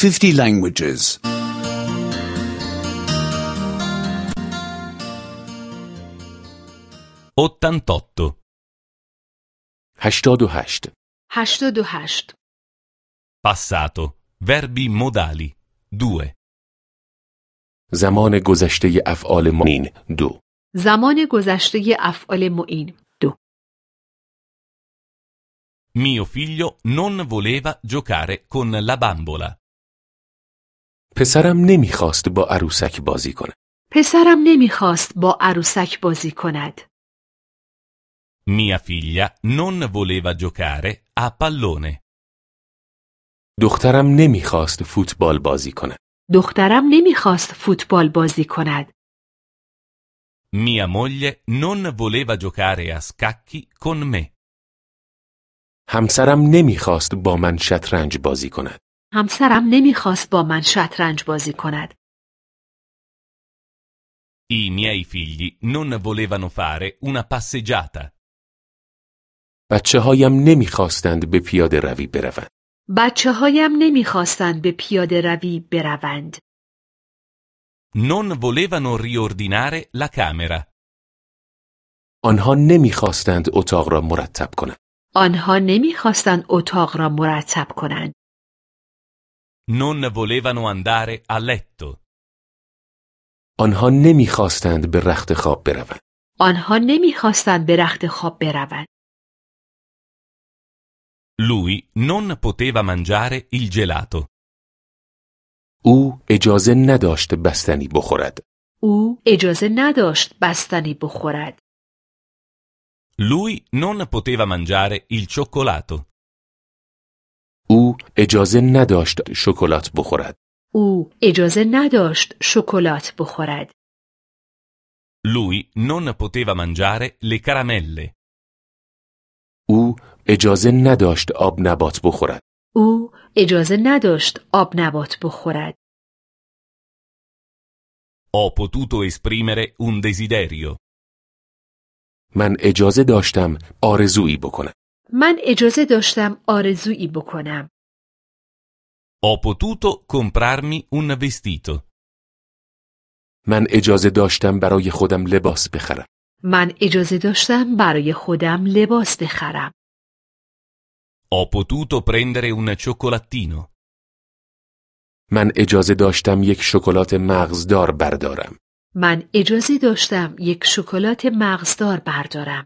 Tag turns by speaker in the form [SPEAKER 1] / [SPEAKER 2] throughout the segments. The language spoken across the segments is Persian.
[SPEAKER 1] 50 languages.
[SPEAKER 2] 88.
[SPEAKER 3] 88.
[SPEAKER 4] 88.
[SPEAKER 2] Passato. Verbi modali. 2.
[SPEAKER 3] زمان گذشته افعال معین 2.
[SPEAKER 4] زمان گذشته افعال معین 2.
[SPEAKER 2] Mio figlio non voleva giocare con la bambola.
[SPEAKER 3] پسرم نمیخواست با عروسک بازی کنه.
[SPEAKER 4] پسرم نمیخواست با عروسک بازی کند.
[SPEAKER 2] Mia figlia non voleva giocare a pallone.
[SPEAKER 3] دخترم نمیخواست فوتبال بازی کنه.
[SPEAKER 4] دخترم نمیخواست فوتبال بازی کند.
[SPEAKER 2] Mia moglie non voleva giocare a scacchi con me.
[SPEAKER 3] همسرم نمیخواست با من شطرنج بازی کند.
[SPEAKER 4] همسرم نمیخواست با من شطرنج بازی کند.
[SPEAKER 2] I miei figli non volevano fare una passeggiata.
[SPEAKER 3] بچه‌هایم نمیخواستند به پیاده روی بروند.
[SPEAKER 4] بچه‌هایم نمیخواستند به پیاده روی بروند.
[SPEAKER 2] Non volevano riordinare la camera.
[SPEAKER 3] آنها نمیخواستند اتاق را مرتب کنند.
[SPEAKER 4] آنها نمیخواستند اتاق را مرتب کنند.
[SPEAKER 2] Non volevano andare a letto.
[SPEAKER 3] آنها نمیخواستند به رخت خواب بروند.
[SPEAKER 4] آنها نمیخواستند به رخت خواب بروند.
[SPEAKER 2] Lui non poteva mangiare il gelato.
[SPEAKER 3] او اجازه نداشت بستنی بخورد.
[SPEAKER 4] او اجازه نداشت بستنی بخورد.
[SPEAKER 2] Lui non poteva mangiare il cioccolato.
[SPEAKER 3] او اجازه نداشت شکلات بخورد.
[SPEAKER 4] او اجازه نداشت شکلات بخورد.
[SPEAKER 2] Lui non poteva mangiare le caramelle.
[SPEAKER 3] او اجازه نداشت آب نبات بخورد.
[SPEAKER 4] او اجازه نداشت آب نبات بخورد.
[SPEAKER 2] Ho potuto esprimere un desiderio.
[SPEAKER 3] من اجازه داشتم آرزویی بکنم.
[SPEAKER 4] من اجازه داشتم آرزویی بکنم.
[SPEAKER 2] Ho potuto comprarmi un vestito.
[SPEAKER 3] من اجازه داشتم برای خودم لباس بخرم.
[SPEAKER 4] من اجازه داشتم برای خودم لباس بخرم.
[SPEAKER 2] Ho potuto prendere un cioccolatino.
[SPEAKER 3] من اجازه داشتم یک شکلات مغزدار بردارم.
[SPEAKER 4] من اجازه داشتم یک شکلات مغزدار بردارم.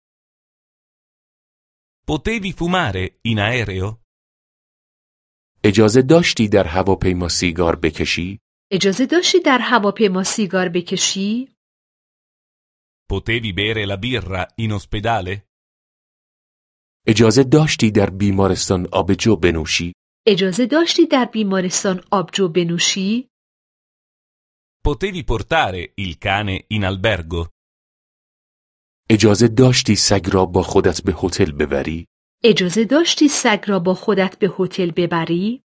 [SPEAKER 2] Potevi fumare in aereo?
[SPEAKER 3] اجازه داشتی در هواپیما سیگار بکشی؟
[SPEAKER 4] اجازه داشتی در هواپیما سیگار بکشی؟
[SPEAKER 2] Potevi bere la birra in ospedale?
[SPEAKER 3] اجازه داشتی در بیمارستان آبجو بنوشی؟
[SPEAKER 4] اجازه داشتی در بیمارستان آبجو بنوشی؟
[SPEAKER 2] Potevi portare il cane in albergo?
[SPEAKER 3] اجازه داشتی سگ را با خودت به هتل ببری؟
[SPEAKER 4] اجازه داشتی سگ را با خودت به هتل ببری؟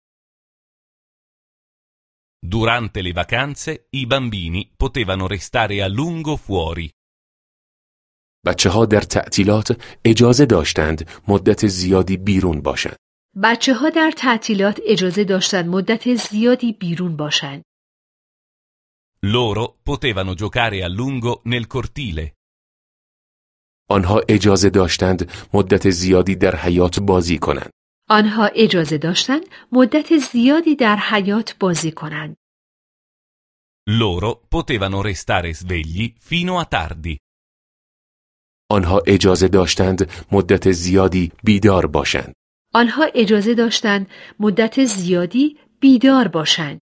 [SPEAKER 2] Durante le vacanze i bambini potevano restare a lungo fuori.
[SPEAKER 3] بچه‌ها در تعطیلات اجازه داشتند مدت زیادی بیرون باشند.
[SPEAKER 4] بچه‌ها در تعطیلات اجازه داشتند مدت زیادی بیرون باشند.
[SPEAKER 2] Loro potevano giocare a lungo nel cortile.
[SPEAKER 3] آنها اجازه داشتند مدت زیادی در حیاط بازی کنند.
[SPEAKER 4] آنها اجازه داشتند مدت زیادی در حیاط بازی کنند.
[SPEAKER 2] Loro potevano restare svegli fino a tardi.
[SPEAKER 3] آنها اجازه داشتند مدت زیادی بیدار باشند.
[SPEAKER 4] آنها اجازه داشتند مدت زیادی بیدار باشند.